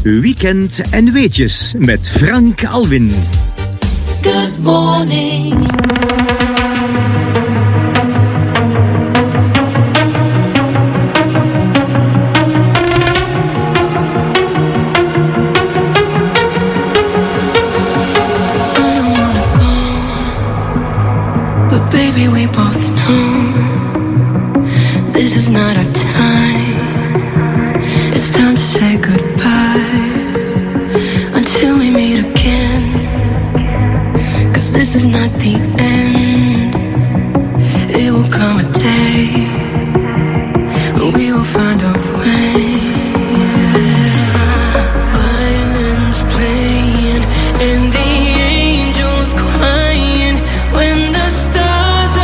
Weekend en Weetjes met Frank Alwin. Good morning. Baby, we both know this is not our time. It's time to say goodbye until we meet again. 'Cause this is not the end. It will come a day when we will find a way. Violins playing and the angels crying when the stars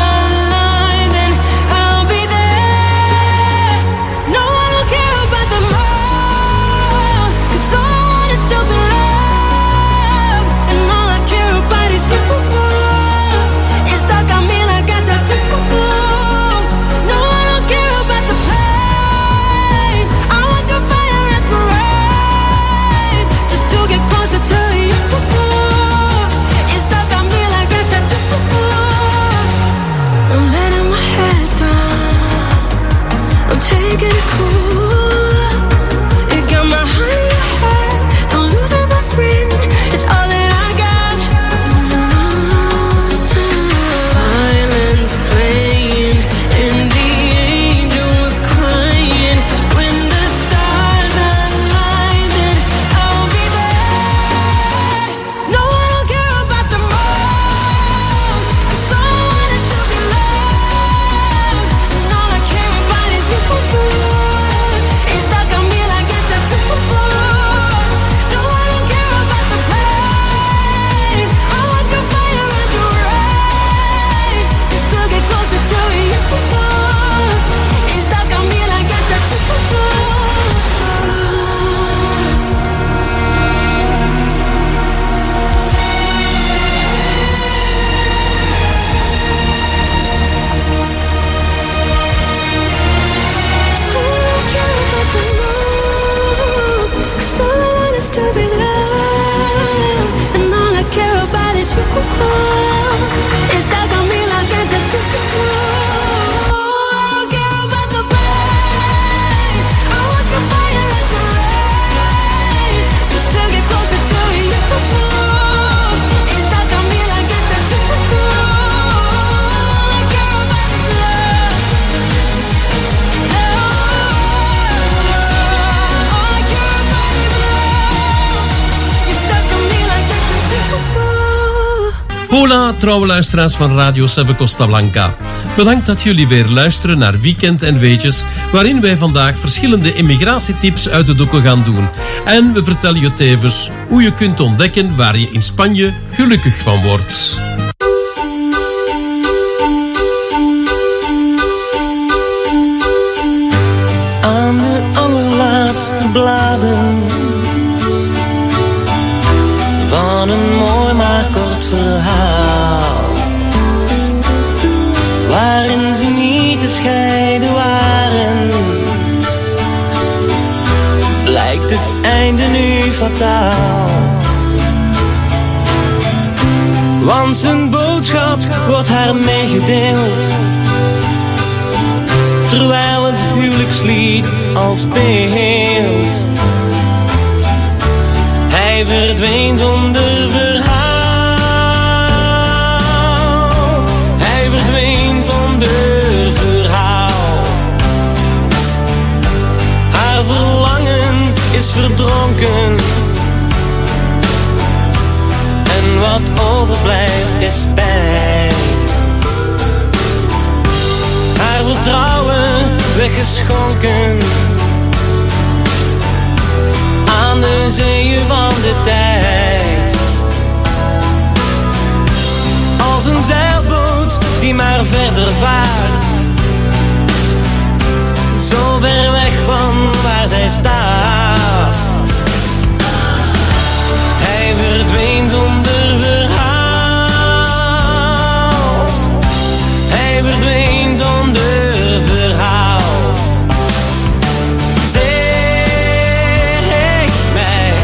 Hola, trouwe luisteraars van Radio 7 Costa Blanca. Bedankt dat jullie weer luisteren naar Weekend en Weetjes, waarin wij vandaag verschillende immigratietips uit de doeken gaan doen. En we vertellen je tevens hoe je kunt ontdekken waar je in Spanje gelukkig van wordt. Aan de allerlaatste bladen van een mooi maar kort verhaal, waarin ze niet te scheiden waren, lijkt het einde nu fataal. Want zijn boodschap wordt haar meegedeeld, terwijl het huwelijkslied al speelt. Hij verdween zonder verhaal. Hij verdween zonder verhaal. Haar verlangen is verdronken. En wat overblijft is pijn. Haar vertrouwen weggeschonken aan de zeeën van de tijd. Als een zeilboot die maar verder vaart, zo ver weg van waar zij staat. Hij verdween zonder verhaal. Hij verdween zonder verhaal. Zeg mij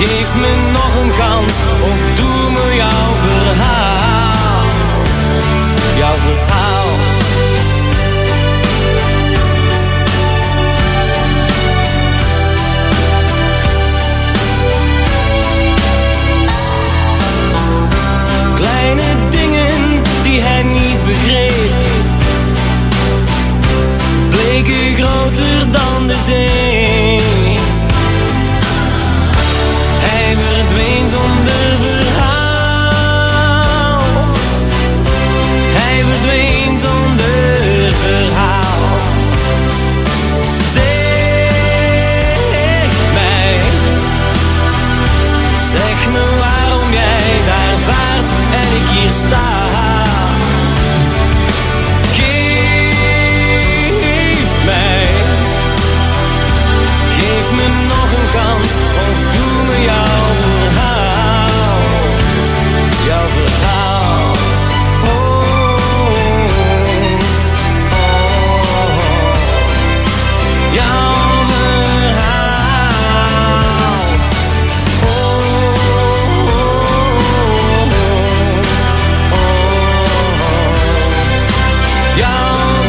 Geef me nog een kans of doe me jouw verhaal. Jouw verhaal. Kleine dingen die hij niet begreep, bleken groter dan de zee. Hij verdween zonder verhaal. Hij verdween zonder verhaal. Zeg me waarom jij daar vaart en ik hier sta. Geef me nog een kans of doe me jouw verhaal. Jouw verhaal. Oh, oh, oh. Jouw verhaal. Oh, oh, oh, oh. Jouw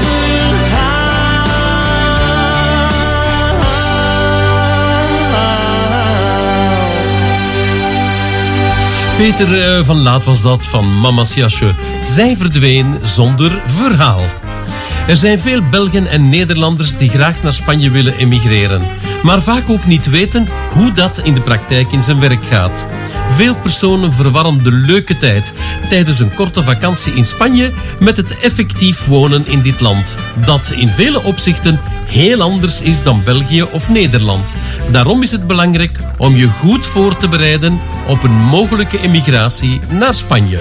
Peter van Laat was dat, van Mama's Jasje. Zij verdween zonder verhaal. Er zijn veel Belgen en Nederlanders die graag naar Spanje willen emigreren, maar vaak ook niet weten hoe dat in de praktijk in zijn werk gaat. Veel personen verwarren de leuke tijd tijdens een korte vakantie in Spanje met het effectief wonen in dit land, dat in vele opzichten heel anders is dan België of Nederland. Daarom is het belangrijk om je goed voor te bereiden op een mogelijke emigratie naar Spanje.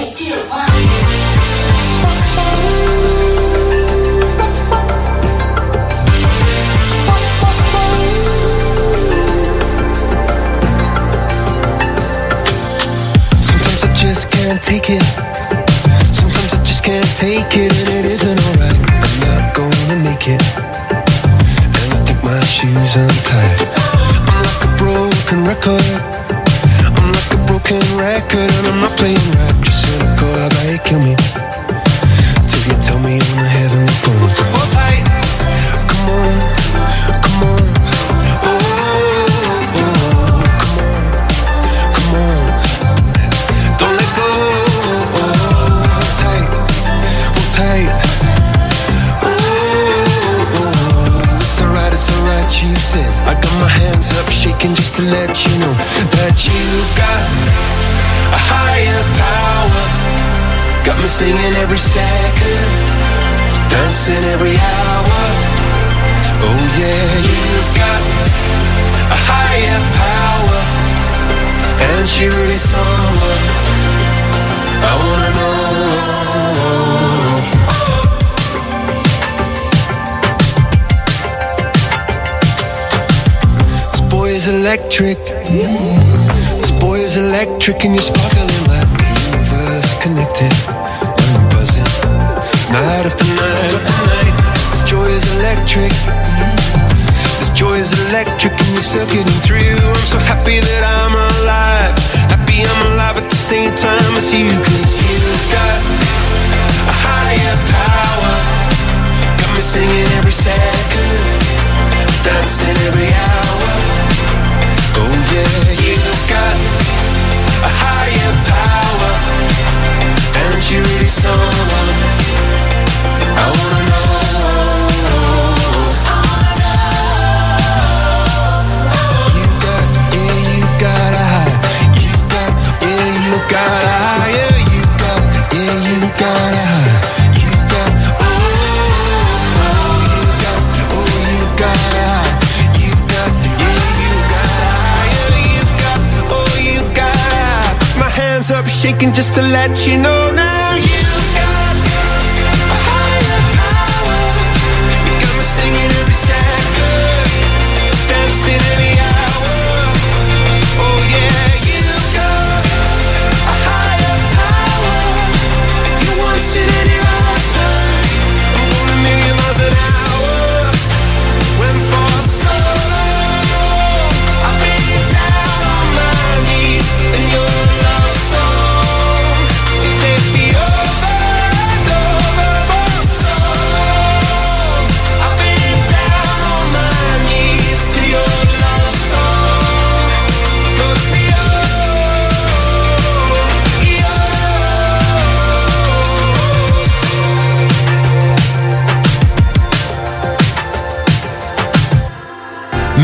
Take it. Sometimes I just can't take it, and it isn't alright. I'm not gonna make it, and I think my shoes untied. I'm like a broken record. I'm like a broken record, and I'm not playing right. Just cynical, how about you kill me till you tell me on the heavenly phone. So hold tight, come on, come on. Oh, oh, oh, come on, come on. Don't let go. Tight. Oh, it's alright, you said. I got my hands up shaking just to let you know that you've got a higher power. Got me singing every second, dancing every hour. Oh yeah, you've got a higher power, and she really someone I wanna know. Electric. This boy is electric, and you're sparkling like the universe connected. And I'm buzzing night after night after night. This joy is electric. This joy is electric, and you're circuiting through. I'm so happy that I'm alive. Happy I'm alive at the same time as you, 'cause you've got a higher power. Got me singing every second, dancing every hour. Oh yeah, you've got a higher power, and you're really someone I wanna know. You got a high. You got a higher. You got a high. You got hands up shaking just to let you know now you've got a higher power. You got me singing every second, dancing every hour. Oh yeah, you've got a higher power. You want it in your lifetime. I'm going a million miles an hour. When for so long I've been down on my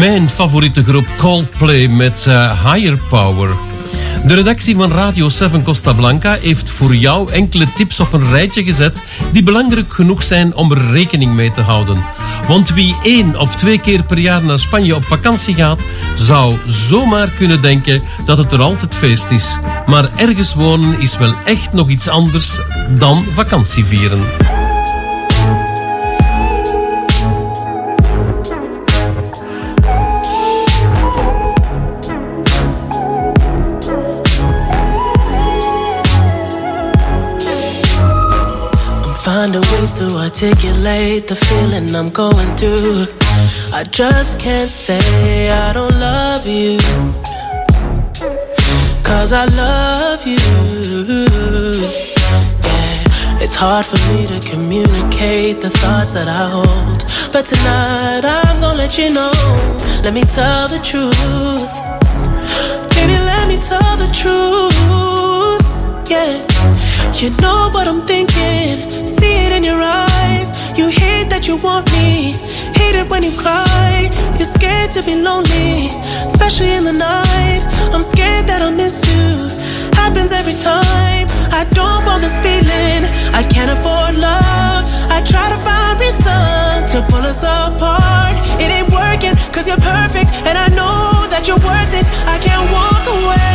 Mijn favoriete groep Coldplay met Higher Power. De redactie van Radio 7 Costa Blanca heeft voor jou enkele tips op een rijtje gezet die belangrijk genoeg zijn om er rekening mee te houden. Want wie 1 of 2 keer per jaar naar Spanje op vakantie gaat, zou zomaar kunnen denken dat het er altijd feest is. Maar ergens wonen is wel echt nog iets anders dan vakantie vieren. Finding ways to articulate the feeling I'm going through. I just can't say I don't love you, 'cause I love you. Yeah, it's hard for me to communicate the thoughts that I hold, but tonight I'm gonna let you know. Let me tell the truth. Baby, let me tell the truth. Yeah, you know what I'm thinking. See it in your eyes. You hate that you want me. Hate it when you cry. You're scared to be lonely, especially in the night. I'm scared that I'll miss you. Happens every time. I don't want this feeling. I can't afford love. I try to find reason to pull us apart. It ain't working 'cause you're perfect, and I know that you're worth it. I can't walk away.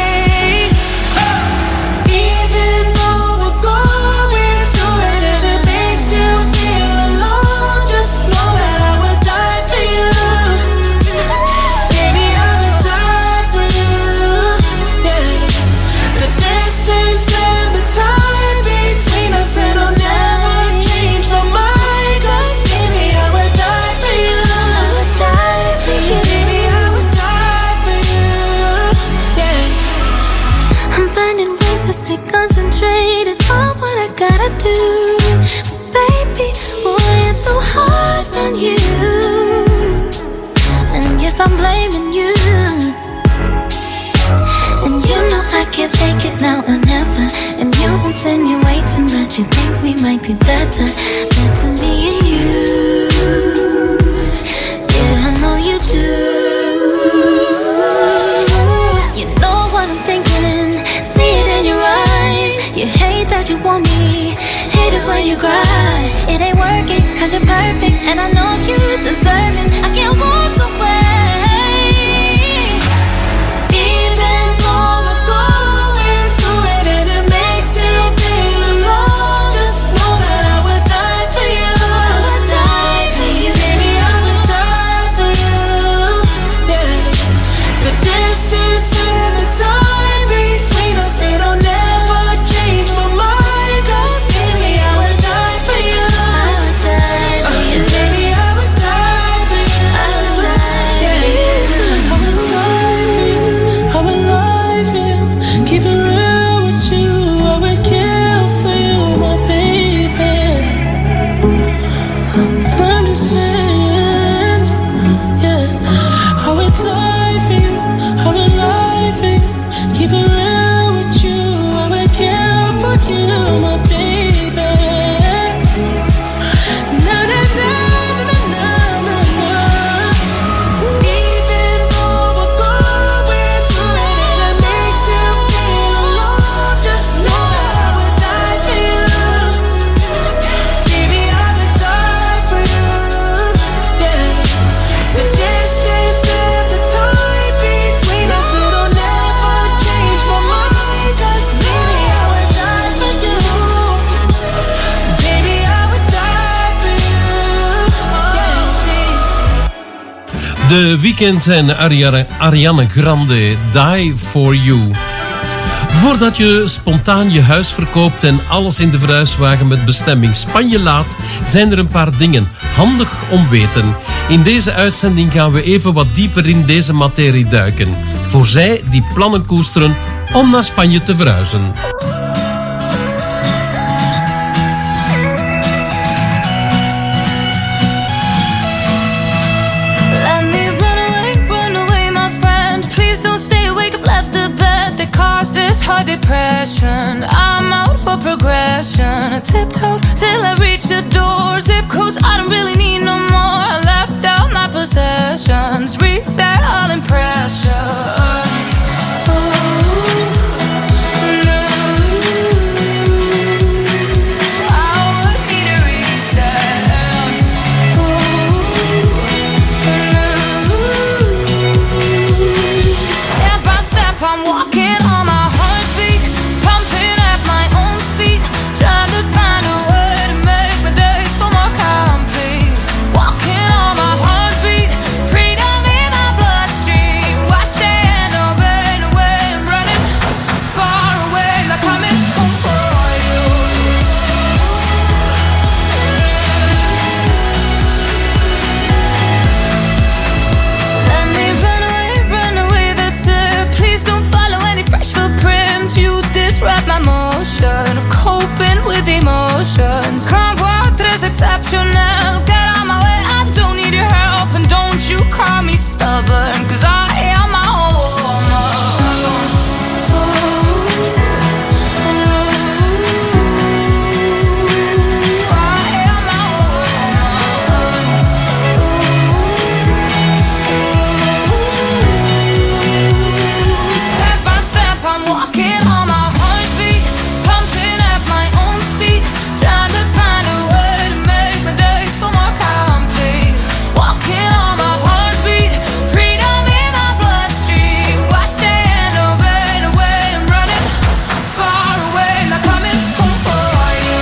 Do. Baby, boy, it's so hard on you. And yes, I'm blaming you. And you know I can't fake it now or never. And you're insinuating that you think we might be better me and you. Yeah, I know you do. You know what I'm thinking. See it in your eyes. You hate that you want me. Hate it when you cry. It ain't working 'cause you're perfect, and I know you deserve it. I can't walk away. Even though we're going through it and it makes you feel alone, just know that I would die for you. I would die for you. Baby, I would die for you. Yeah. The distance and the time between us, it'll never change my mind. 'Cause baby, I would die for you. I would die for you. And baby, I would die for you. I would die for you. I would die for you. I would lie for you. Keep it real with you. I would kill for you, my baby. I'm just saying, yeah. I would die for you. I would lie for you. Keep it real with you. I would kill for you, my baby. Na na na na na na na. Even though we're going through it and it makes you feel alone, just know that I would die for you. Baby, I would die for you. Yeah. The distance and the time between us, it'll never change my mind. 'Cause baby, I would die for you. Baby, I would die for you. The Weeknd en Ariana Grande, Die For You. Voordat je spontaan je huis verkoopt en alles in de verhuiswagen met bestemming Spanje laat, zijn er een paar dingen handig om weten. In deze uitzending gaan we even wat dieper in deze materie duiken. Voor zij die plannen koesteren om naar Spanje te verhuizen. Let me run away, my friend. Please don't stay awake, I've left the bed that caused this hard depression. I'm out for progression. I tiptoed till I reach the door. Zip codes, I don't really need no more. I left out my possessions, reset all impressions. I'm walking on my heartbeat, pumping at my own speed, trying to find a way to make my days feel more complete. Walking on my heartbeat, freedom in my bloodstream. Why stay and obey the way I'm running far away, not coming home for you. Let me run away, that's it. Please don't follow any fresh footprints. You disrupt my motion of coping with emotions. Come voir très exceptionnel. Get on my way, I don't need your help. And don't you call me stubborn, cause I am my own woman. I am my own woman. Step by step, I'm walking on my heartbeat, pumping at my own speed, trying to find a way to make my days feel more complete. Walking on my heartbeat, freedom in my bloodstream. Why stay and obey the way I'm running far away, not coming home for you.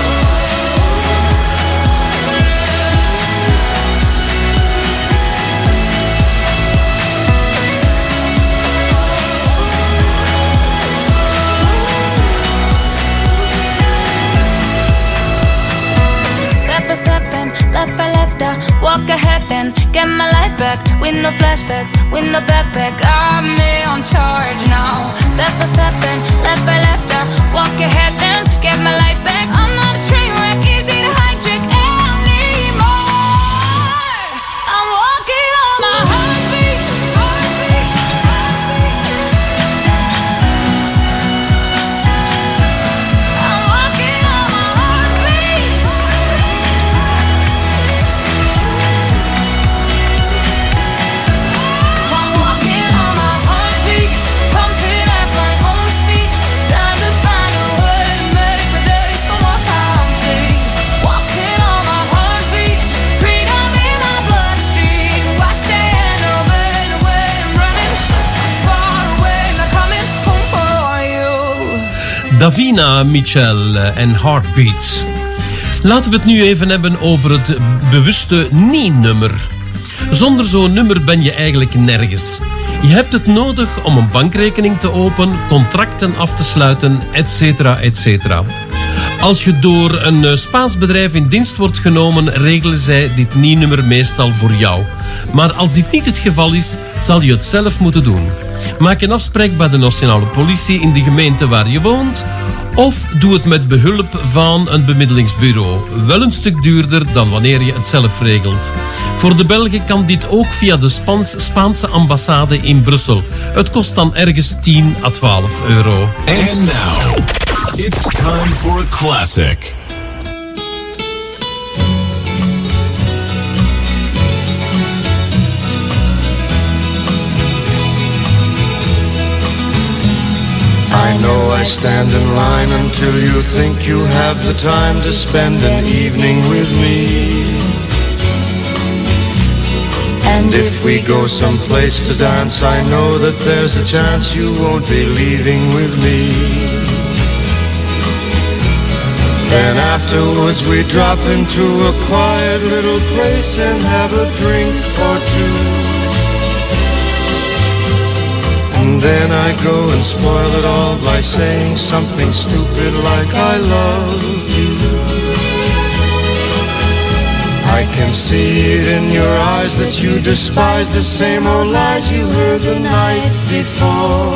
Step by step and left by left, I walk ahead and get my life back. With no flashbacks, with no backpack, I'm in charge now. Step by step and left by left, I walk ahead and get my life back. I'm not a train wreck, easy to hijack anymore. I'm walking on my heartbeat. I'm walking on my heartbeat. I'm walking on my heartbeat, pumping at my own speed, trying to find a way to make my days feel more complete. Walking on my heartbeat, freedom in my bloodstream. Why stay and obey the way I'm running far away, not coming home for you. Davina Michel en Heartbeats. Laten we het nu even hebben over het bewuste nee-nummer. Zonder zo'n nummer ben je eigenlijk nergens. Je hebt het nodig om een bankrekening te openen, contracten af te sluiten, etc. etc. Als je door een Spaans bedrijf in dienst wordt genomen, regelen zij dit nee-nummer meestal voor jou. Maar als dit niet het geval is, zal je het zelf moeten doen. Maak een afspraak bij de nationale politie in de gemeente waar je woont, of doe het met behulp van een bemiddelingsbureau. Wel een stuk duurder dan wanneer je het zelf regelt. Voor de Belgen kan dit ook via de Spaanse ambassade in Brussel. Het kost dan ergens 10 à 12 euro. And now, it's time for a classic. I know I stand in line until you think you have the time to spend an evening with me. And if we go someplace to dance, I know that there's a chance you won't be leaving with me. Then afterwards we drop into a quiet little place and have a drink or two. And then I go and spoil it all by saying something stupid like I love you. I can see it in your eyes that you despise the same old lies you heard the night before.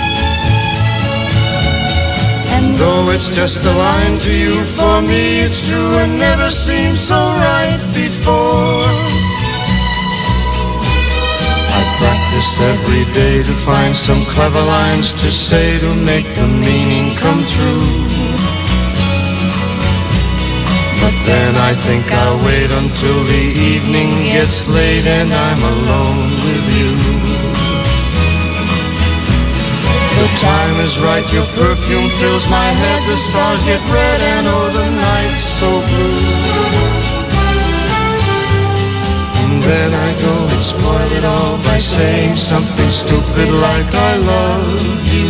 And though it's just a line to you, for me it's true and never seemed so right before. I practice every day to find some clever lines to say to make the meaning come through. But then I think I'll wait until the evening gets late and I'm alone with you. The time is right, your perfume fills my head, the stars get red and oh the night's so blue. And then I go and spoil it all by saying something stupid like I love you.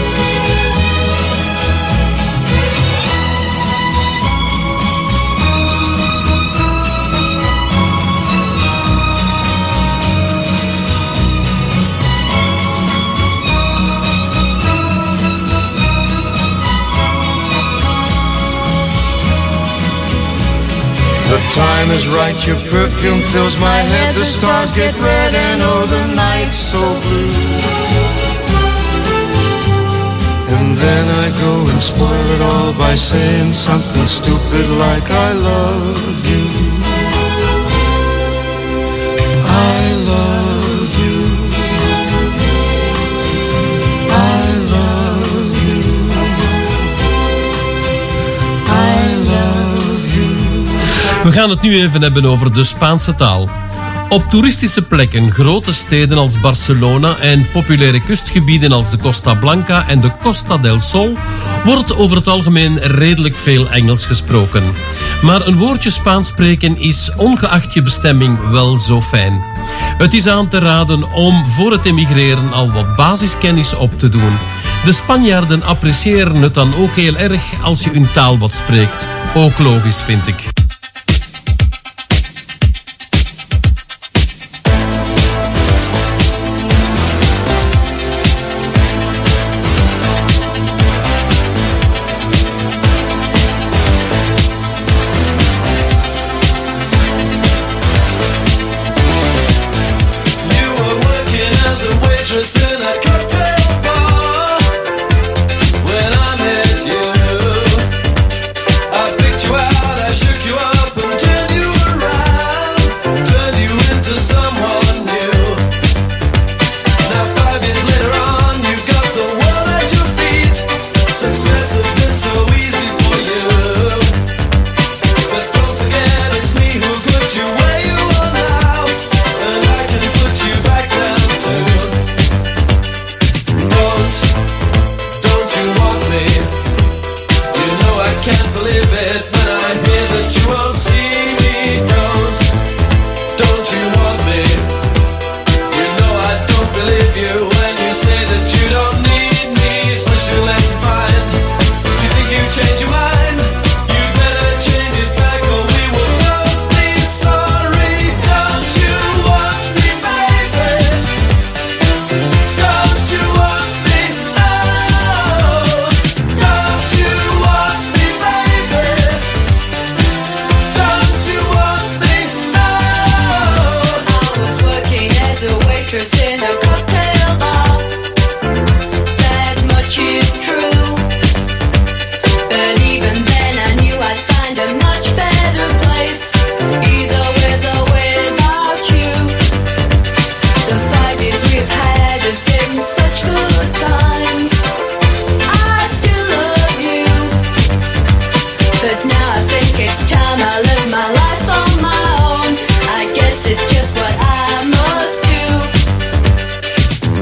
The time is right, your perfume fills my head, the stars get red and oh the night's so blue. And then I go and spoil it all by saying something stupid like I love you. I love you. I love you. I love you. We gaan het nu even hebben over de Spaanse taal. Op toeristische plekken, grote steden als Barcelona en populaire kustgebieden als de Costa Blanca en de Costa del Sol wordt over het algemeen redelijk veel Engels gesproken. Maar een woordje Spaans spreken is ongeacht je bestemming wel zo fijn. Het is aan te raden om voor het emigreren al wat basiskennis op te doen. De Spanjaarden appreciëren het dan ook heel erg als je hun taal wat spreekt. Ook logisch, vind ik. In a cocktail bar when I met you, I picked you out, I shook you up and turned you around, turned you into someone new. Now 5 years later on, you've got the world at your feet. Success has been so easy for you, but don't forget it's me who put you where you are now, and I can put you back down too. Don't you want me? You know I can't believe it when I hear that you won't see me. Don't you want me? You know I don't believe you when you say that you don't need me. It's what you let to find. You think you've changed your mind? You better change it back or we will both be sorry. Don't you want me, baby? Don't you want me? In a cocktail bar, that much is true. But even then I knew I'd find a much better place, either with or without you. The 5 years we've had have been such good times. I still love you, but now I think it's time I live my life on my own. I guess it's just what I must do.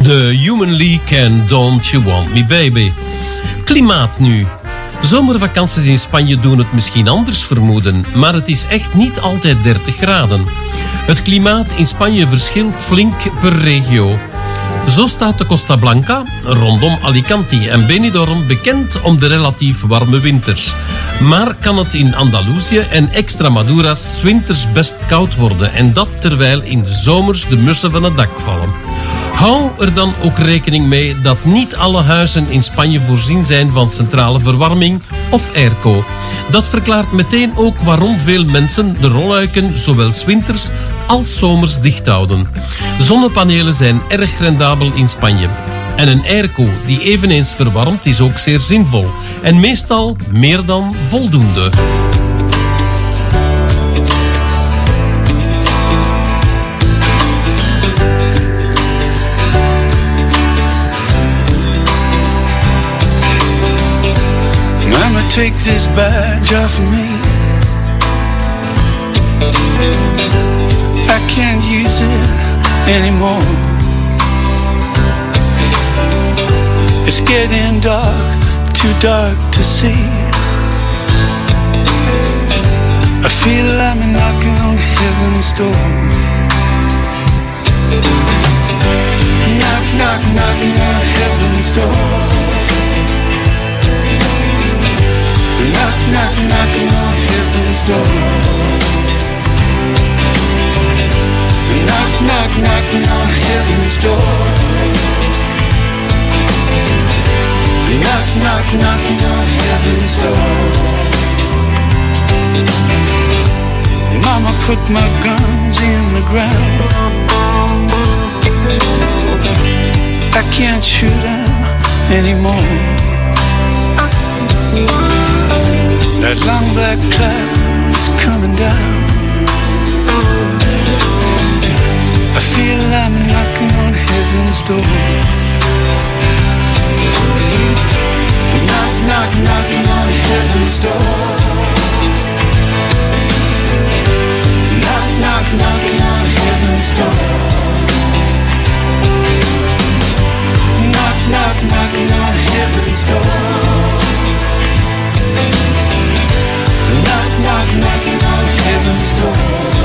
The Human League en Don't You Want Me Baby. Klimaat nu. Zomervakanties in Spanje doen het misschien anders vermoeden, maar het is echt niet altijd 30 graden. Het klimaat in Spanje verschilt flink per regio. Zo staat de Costa Blanca, rondom Alicante en Benidorm, bekend om de relatief warme winters. Maar kan het in Andalusië en Extremaduras 's winters best koud worden, en dat terwijl in de zomers de mussen van het dak vallen. Hou er dan ook rekening mee dat niet alle huizen in Spanje voorzien zijn van centrale verwarming of airco. Dat verklaart meteen ook waarom veel mensen de rolluiken zowel 's winters als zomers dicht houden. Zonnepanelen zijn erg rendabel in Spanje. En een airco die eveneens verwarmt is ook zeer zinvol. En meestal meer dan voldoende. Mama, take this badge off of me. I can't use it anymore. It's getting dark, too dark to see. I feel I'm knocking on heaven's door. Knock, knock, knocking on heaven's door. Knock, knock, knocking on heaven's door. Knock, knock, knocking on heaven's door. Knock, knock, knocking on heaven's door. Mama put my guns in the ground. I can't shoot them anymore. That long black cloud is coming down. I feel I'm knocking on heaven's door. Knock, knock, knocking on heaven's door. Knock, knock, knocking on heaven's door. Knock, knock, knocking on heaven's door. Knock, knock, knocking on heaven's door.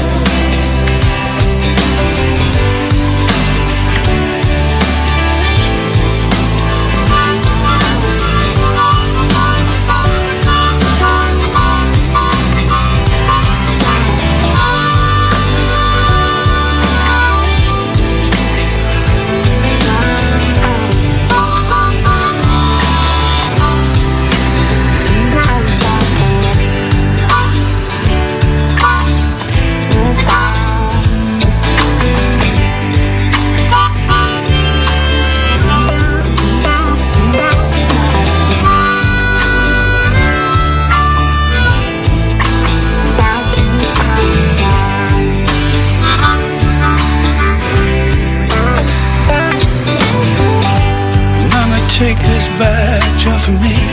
Take this badge off of me.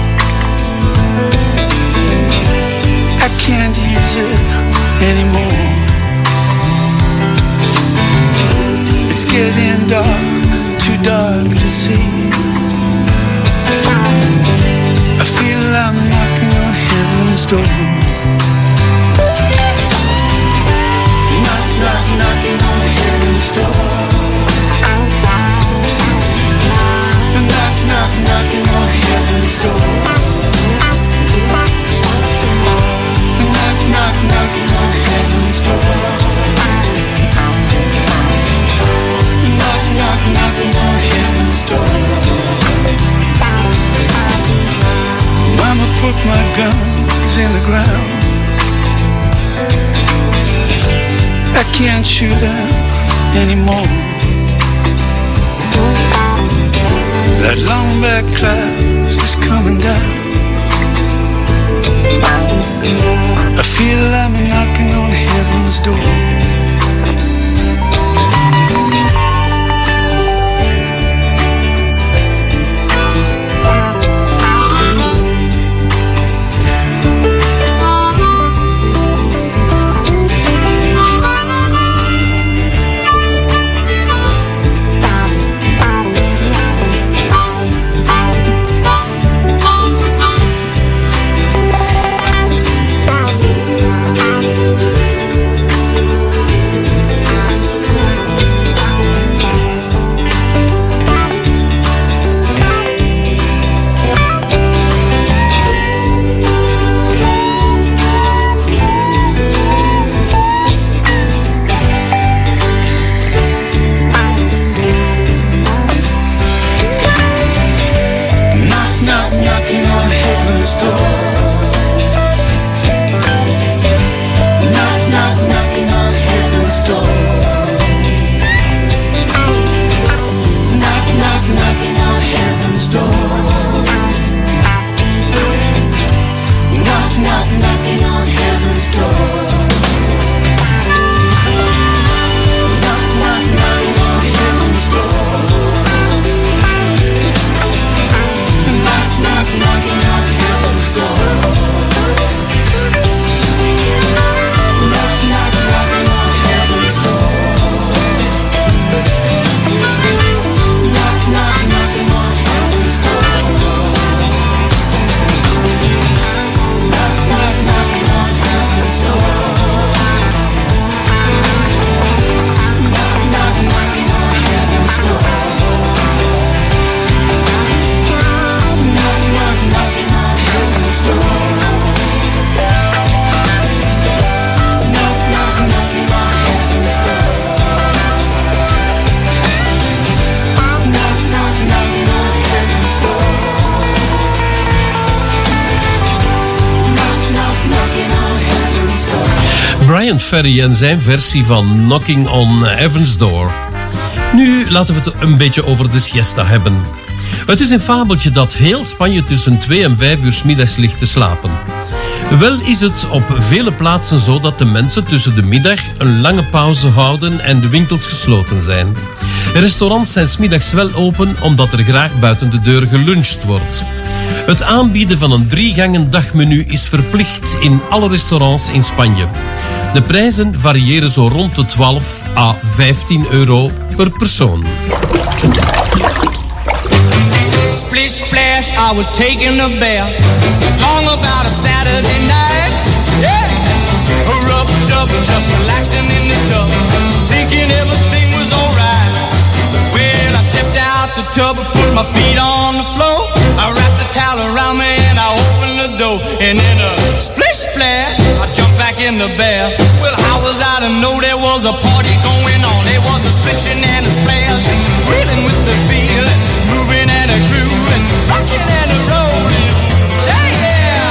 I can't use it anymore. It's getting dark, too dark to see. I feel I'm knocking on heaven's door. Knock, knock, knocking on heaven's door. Knock, knock, knocking on heaven's door. Knock, knock, knocking on heaven's door. Knock, knock, knocking on heaven's door. Mama put my guns in the ground. I can't shoot them anymore. That long black cloud is coming down. I feel I'm knocking on heaven's door. Brian Ferry en zijn versie van Knocking on Heaven's Door. Nu laten we het een beetje over de siesta hebben. Het is een fabeltje dat heel Spanje tussen 2 en 5 uur 's middags ligt te slapen. Wel is het op vele plaatsen zo dat de mensen tussen de middag een lange pauze houden en de winkels gesloten zijn. Restaurants zijn 's middags wel open omdat er graag buiten de deur geluncht wordt. Het aanbieden van een 3-gangen dagmenu is verplicht in alle restaurants in Spanje. De prijzen variëren zo rond de 12 à 15 euro per persoon. Splish splash, I was taking a bath long about a Saturday night. Yeah, rubbed up and just relaxing in the tub, thinking everything was alright. Well, I stepped out the tub and put my feet on the floor. I wrapped the towel around me and I opened the door. And in a splish splash, I jumped back in the bath. Well, how was I to know there was a party going on? There was a splishing and a splash, reeling with the feeling, moving and a grooving, rocking and a rolling. Yeah, yeah.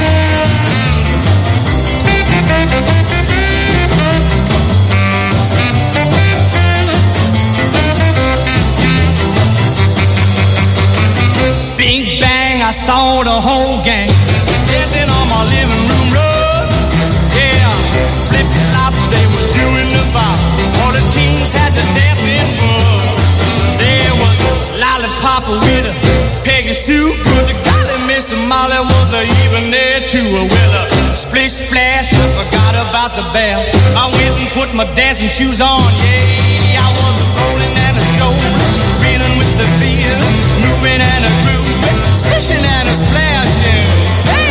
Big bang, I saw the whole gang dancing on my living room rug. Yeah, flip-flop, they was doing the bop. All the teens had the dancing bug. There was Lollipop with a Peggy Sue, but the golly Miss Molly was even there too. Well, splish splash, I forgot about the bath. I went and put my dancing shoes on. Yeah, I was rolling and a strolling, reeling with the feel, moving and a grooving, splishing and a splashing. Hey,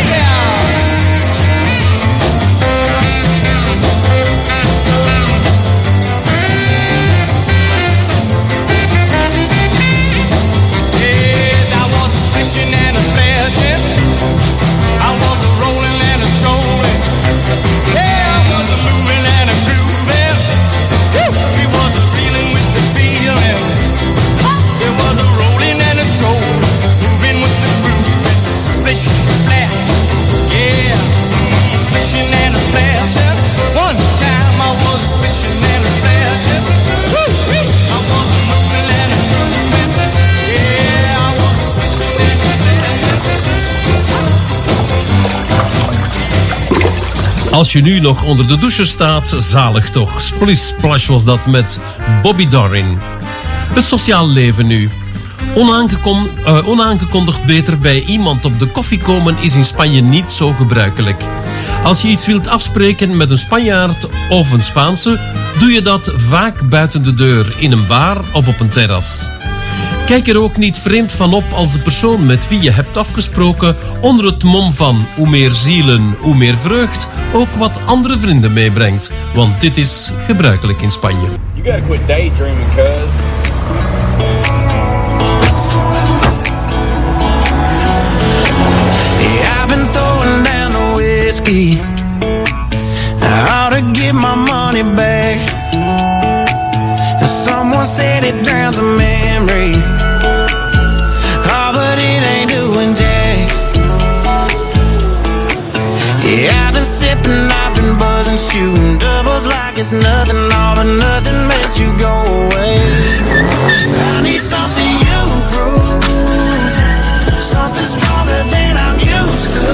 Als je nu nog onder de douche staat, zalig toch. Splish Splash was dat met Bobby Darin. Het sociaal leven nu. Onaangekondigd beter bij iemand op de koffie komen is in Spanje niet zo gebruikelijk. Als je iets wilt afspreken met een Spanjaard of een Spaanse, doe je dat vaak buiten de deur, in een bar of op een terras. Kijk er ook niet vreemd van op als de persoon met wie je hebt afgesproken onder het mom van hoe meer zielen, hoe meer vreugd ook wat andere vrienden meebrengt. Want dit is gebruikelijk in Spanje. You gotta quit daydreaming, cuz. Yeah, I've been throwing down the whiskey. I ought to get my money back. And someone said it drowns a memory. Oh, but it ain't doing jack. Yeah, I've been sipping, I've been buzzing, shooting doubles like it's nothing, all but nothing makes you go away. I need something you prove, something stronger than I'm used to.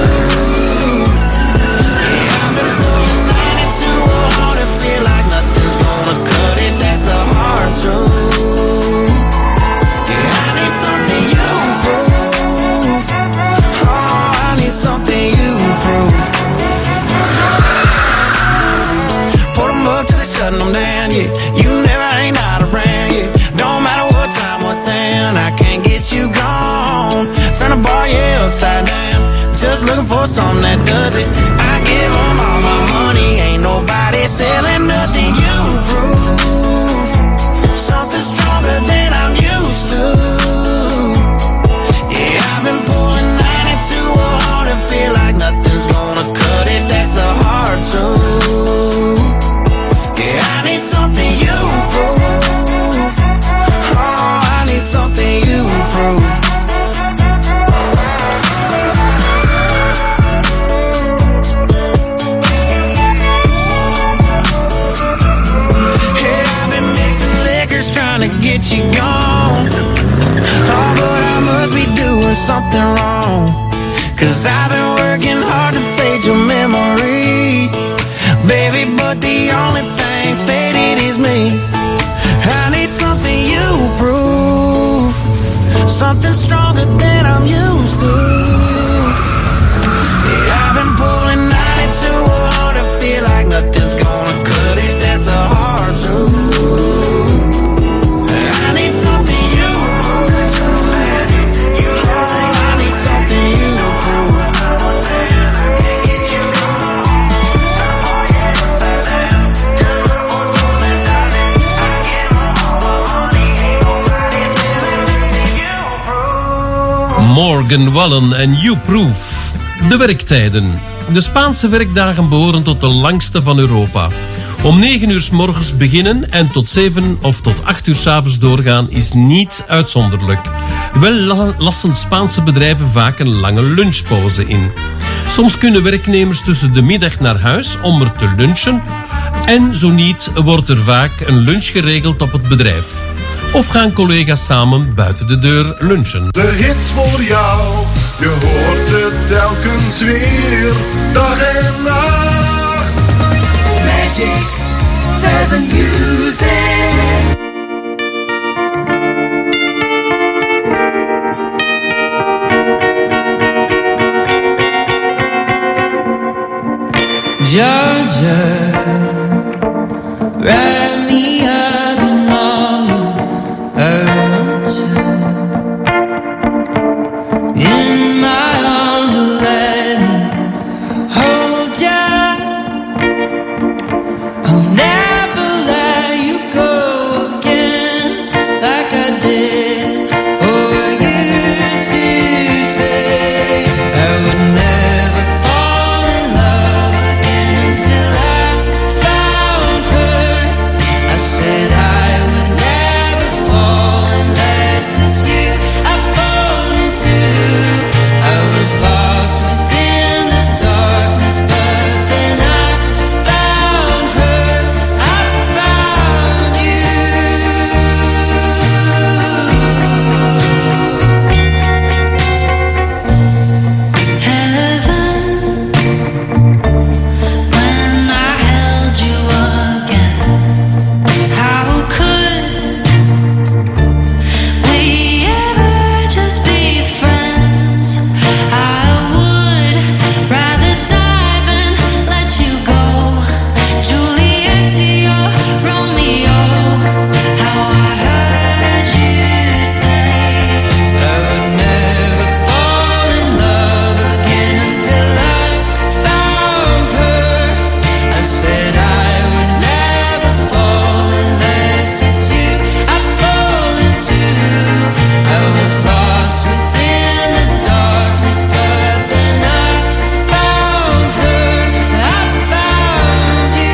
Yeah, I've been pulling 92 on and feel like nothing's gonna cut it, that's the hard truth. Yeah, I need something you prove. Oh, I need something you prove. Put them up till they're shutting them down, yeah. You never ain't out around, yeah. Don't matter what time, what town, I can't get you gone. Turn the bar, yeah, upside down. Just looking for something that does it. I give them all my money, ain't nobody selling nothing. You prove something stronger than I'm used to. Yeah, I've been pulling 92 hard and feel like nothing's gonna cut it, that's the hard truth. Yeah, I need something you prove. Oh, I need something you prove. 'Cause I've been working hard to fade your memory, baby, but the only thing faded is me. I need something you prove, something stronger than I'm used to. Yeah, I've been pulling 92 on to feel like nothing's gonna cut it. That's a hard truth. I need something you prove. I need something you prove. Morgan Wallen en You Proof. De werktijden. De Spaanse werkdagen behoren tot de langste van Europa. Om 9 uur 's morgens beginnen en tot 7 of tot 8 uur 's avonds doorgaan is niet uitzonderlijk. Wel lassen Spaanse bedrijven vaak een lange lunchpauze in. Soms kunnen werknemers tussen de middag naar huis om er te lunchen en zo niet wordt er vaak een lunch geregeld op het bedrijf. Of gaan collega's samen buiten de deur lunchen. De hits voor jou, je hoort ze telkens weer, dag en nacht. Magic 7 Music. Georgia, wrap me up in all you hurt you. In my arms, let me hold ya. I'll never let you go again like I did or used to say. I would never fall in love again until I found her. I said I would never fall unless it's you I fall into. I was lost within the darkness, but then I found her. I found you. Heaven, when I held you again, how could we ever just be friends? I would rather die than let you go. Juliet to your Romeo, how I heard you say I would never fall in love again until I found her. I said I would never fall unless it's you I fall into. I was lost within the darkness, but then I found her. I found you.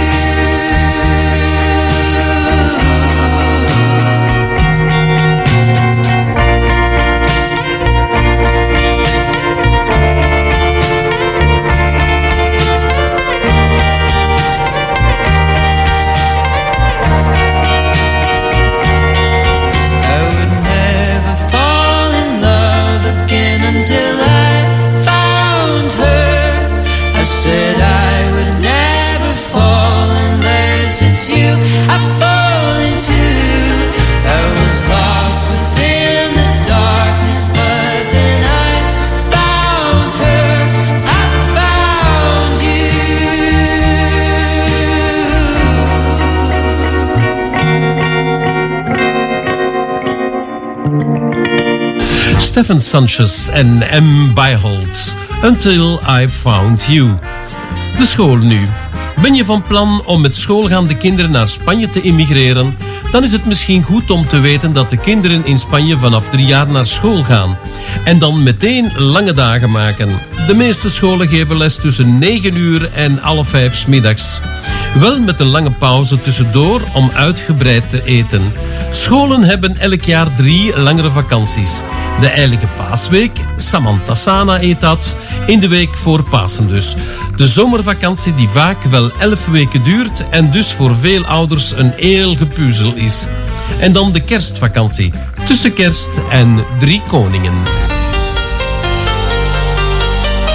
I would never fall in love again until I found her. I said I would never fall unless it's you I fall into. I was lost within the darkness, but then I found her. I found you. Stefan Sanchez en M. Bijholt. Until I Found You. De school nu. Ben je van plan om met schoolgaande kinderen naar Spanje te immigreren? Dan is het misschien goed om te weten dat de kinderen in Spanje vanaf 3 jaar naar school gaan. En dan meteen lange dagen maken. De meeste scholen geven les tussen 9 uur en 4:30 's middags. Wel met een lange pauze tussendoor om uitgebreid te eten. Scholen hebben elk jaar 3 langere vakanties. De Heilige Paasweek, Samantasana heet dat, in de week voor Pasen dus. De zomervakantie die vaak wel 11 weken duurt en dus voor veel ouders een heel gepuzzel is. En dan de kerstvakantie, tussen kerst en 3 koningen.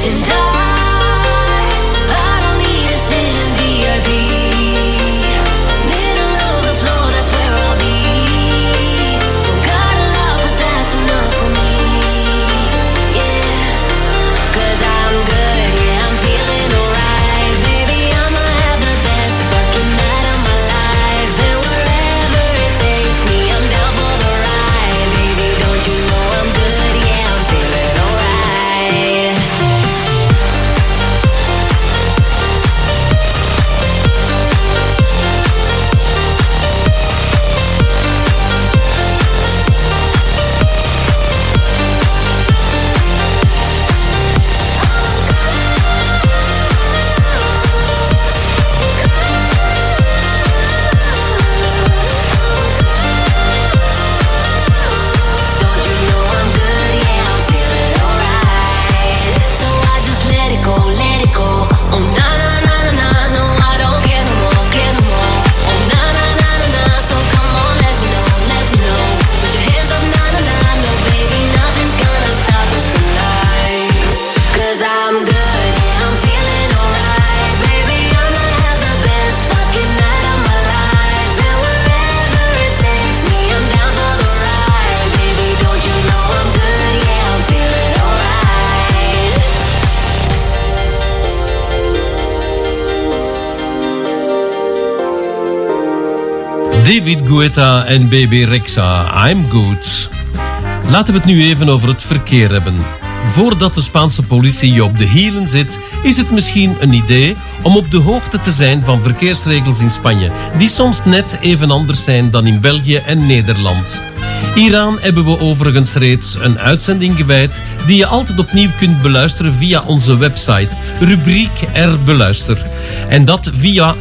David Guetta en Baby Rexha, I'm Good. Laten we het nu even over het verkeer hebben. Voordat de Spaanse politie je op de hielen zit, is het misschien een idee om op de hoogte te zijn van verkeersregels in Spanje, die soms net even anders zijn dan in België en Nederland. Hieraan hebben we overigens reeds een uitzending gewijd die je altijd opnieuw kunt beluisteren via onze website, rubriek R-Beluister. En dat via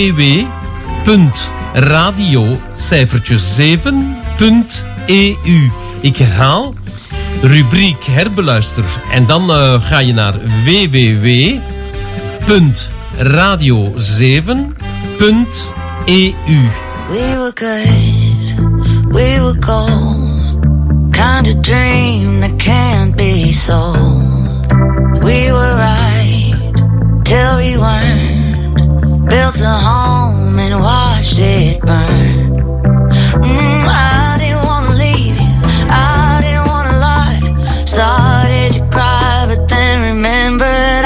www.radio7.eu. Ik herhaal, rubriek herbeluister. En dan ga je naar www.radio7.eu. We were good, we were gold, kind of dream that can't be sold. We were right till we weren't, built a home and watched it burn. I didn't wanna leave you, I didn't wanna lie. Started to cry but then remembered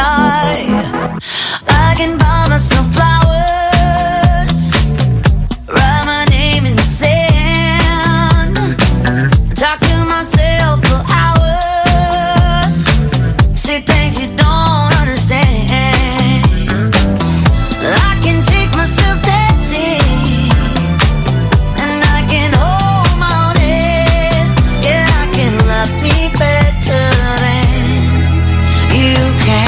I can buy myself flowers, write my name in the sand, talk to myself for hours, say things you don't understand. I can take myself dancing, and I can hold my own head. Yeah, I can love me better than you can.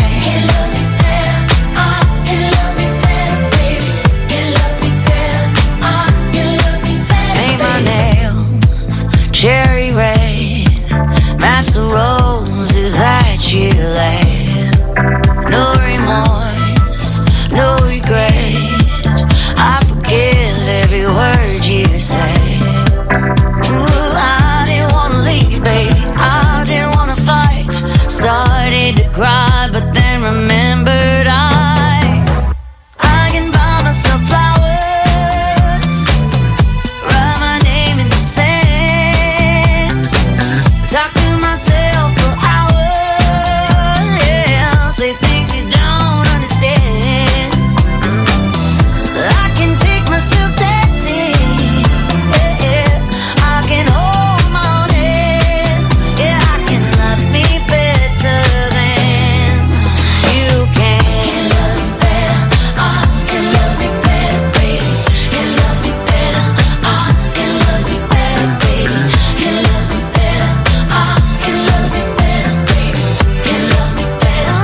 Cherry red, match the roses that you laid. No remorse, no regret, I forgive every word you say. Ooh, I didn't wanna leave you, baby, I didn't wanna fight. Started to cry, but then remembered I can buy myself flowers, write my name in the sand, talk to myself for hours, yeah, say things you don't understand. I can take myself dancing, yeah, I can hold my own hand, yeah, I can love me better than you can. Can love me better, I can love me better, baby. Can love me better, I can love me better, baby. Can love me better, I can love me better, baby. Can love me better,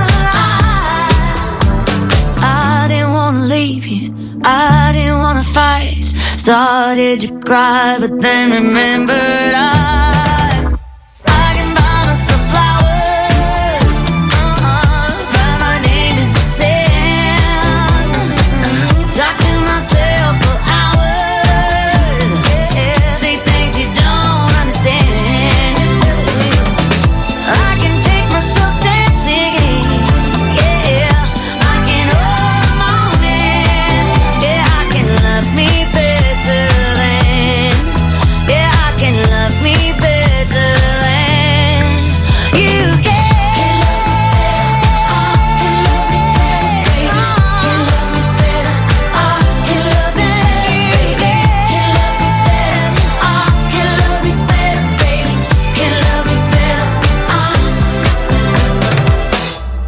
I didn't wanna leave you, I didn't wanna fight. Started to cry, but then remembered I can buy myself flowers, write my name in the sand, talk to myself for hours, yeah, say things you don't understand. I can take myself dancing,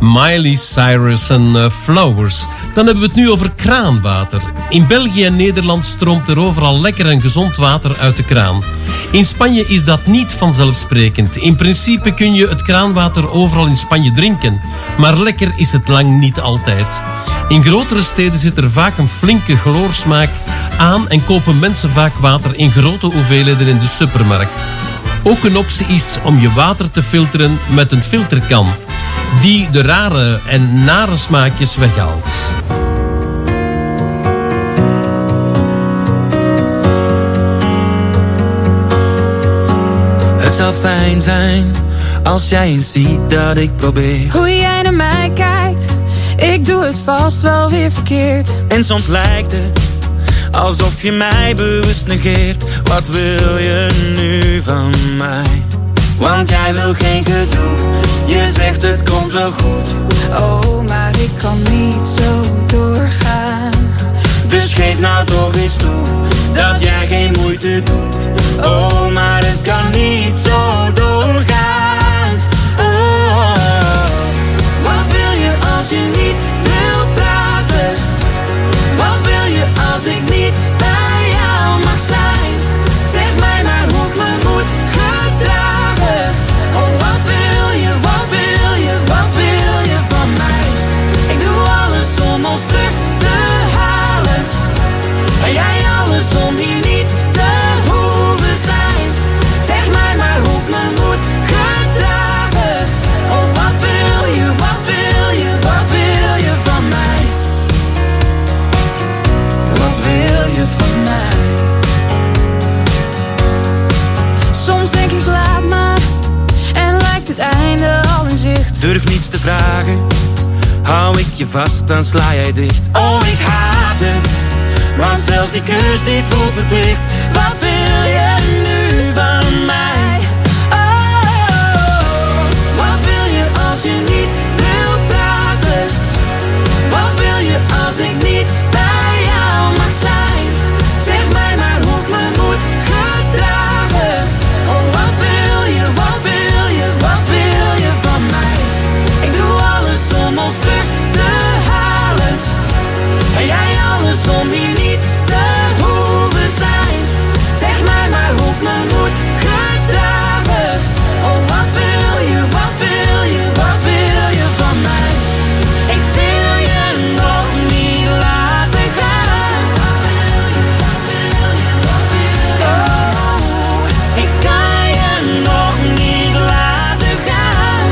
Miley Cyrus en Flowers. Dan hebben we het nu over kraanwater. In België en Nederland stroomt er overal lekker en gezond water uit de kraan. In Spanje is dat niet vanzelfsprekend. In principe kun je het kraanwater overal in Spanje drinken. Maar lekker is het lang niet altijd. In grotere steden zit er vaak een flinke chloorsmaak aan en kopen mensen vaak water in grote hoeveelheden in de supermarkt. Ook een optie is om je water te filteren met een filterkan, die de rare en nare smaakjes weghaalt. Het zou fijn zijn als jij eens ziet dat ik probeer. Hoe jij naar mij kijkt, ik doe het vast wel weer verkeerd. En soms lijkt het alsof je mij bewust negeert. Wat wil je nu van mij? Want jij wil geen gedoe. Je zegt het komt wel goed. Oh, maar ik kan niet zo doorgaan. Dus geef nou toch eens toe dat jij geen moeite doet. Oh, maar het kan niet zo doorgaan. Oh, wat wil je als je niet wil praten? Wat wil je als ik niet bij jou mag zijn? Zeg mij maar hoe ik me moet gedragen. Oh, wat wil je, wat wil je, wat wil je van mij? Ik doe alles om ons terug te halen. En jij alles om hier niet te hoeven zijn. Zeg mij maar hoe ik me moet gedragen. Oh, wat wil je, wat wil je, wat wil je van mij? Wat wil je van mij? Soms denk ik laat maar en lijkt het einde al in zicht. Durf niets te vragen, hou ik je vast, dan sla jij dicht. Oh, ik haat het, want zelfs die kus die voelt verplicht. Wat wil je nu van mij? Oh, wat wil je als je niet wil praten? Wat wil je als ik niet bij jou mag zijn? Zeg mij maar hoe ik me moet gedragen. Oh, wat wil je, wat wil je, wat wil je van mij? Ik doe alles om ons terug te halen. En jij alles om hier niet te hoeven zijn. Zeg mij maar hoe ik me moet gedragen. Oh, wat wil je, wat wil je, wat wil je van mij? Ik wil je nog niet laten gaan. Oh, ik kan je nog niet laten gaan.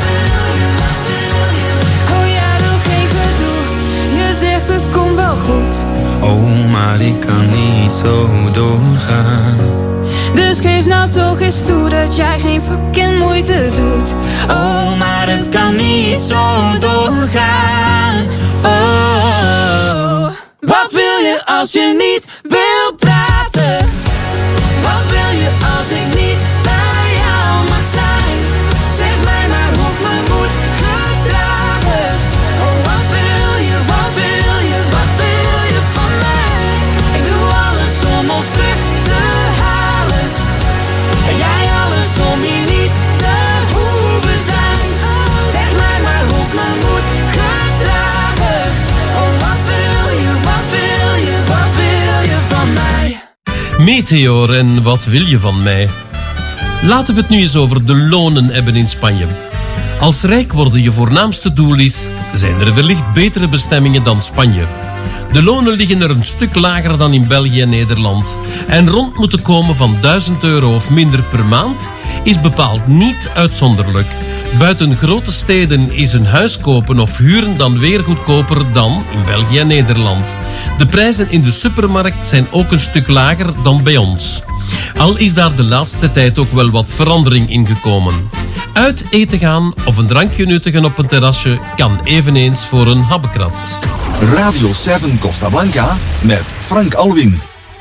Oh, jij wil geen gedoe, je zegt het komt wel goed. Oh, maar ik kan niet zo doorgaan. Dus geef nou toch eens toe dat jij geen fucking moeite doet. Oh, maar het kan niet zo doorgaan. Oh, wat wil je als je niet wil praten? Wat wil je als ik niet bij jou mag zijn? Zeg mij maar hoe ik me moet gedragen. Oh, wat wil je, wat wil je, wat wil je van mij? Ik doe alles om ons terug te halen. En jij alles om hier niet te hoeven zijn. Zeg mij maar hoe ik me moet gedragen. Oh, wat wil je, wat wil je, wat wil je van mij? Meteor en wat wil je van mij? Laten we het nu eens over de lonen hebben in Spanje. Als rijk worden je voornaamste doel is, zijn er wellicht betere bestemmingen dan Spanje. De lonen liggen er een stuk lager dan in België en Nederland. En rond moeten komen van €1000 of minder per maand is bepaald niet uitzonderlijk. Buiten grote steden is een huis kopen of huren dan weer goedkoper dan in België en Nederland. De prijzen in de supermarkt zijn ook een stuk lager dan bij ons. Al is daar de laatste tijd ook wel wat verandering in gekomen. Uit eten gaan of een drankje nuttigen op een terrasje kan eveneens voor een habbekrats. Radio 7 Costa Blanca met Frank Alwin.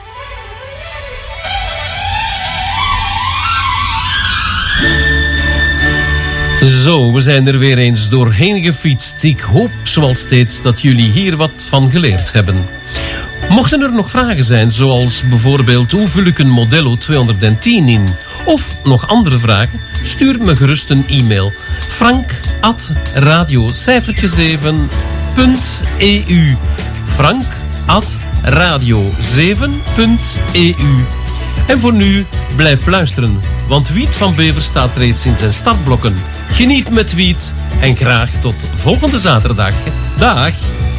Zo, we zijn er weer eens doorheen gefietst. Ik hoop zoals steeds dat jullie hier wat van geleerd hebben. Mochten er nog vragen zijn, zoals bijvoorbeeld hoe vul ik een Modello 210 in? Of nog andere vragen? Stuur me gerust een e-mail. frank@radio7.eu frank@radio7.eu. En voor nu, blijf luisteren, want Wiet van Bever staat reeds in zijn startblokken. Geniet met Wiet en graag tot volgende zaterdag. Dag!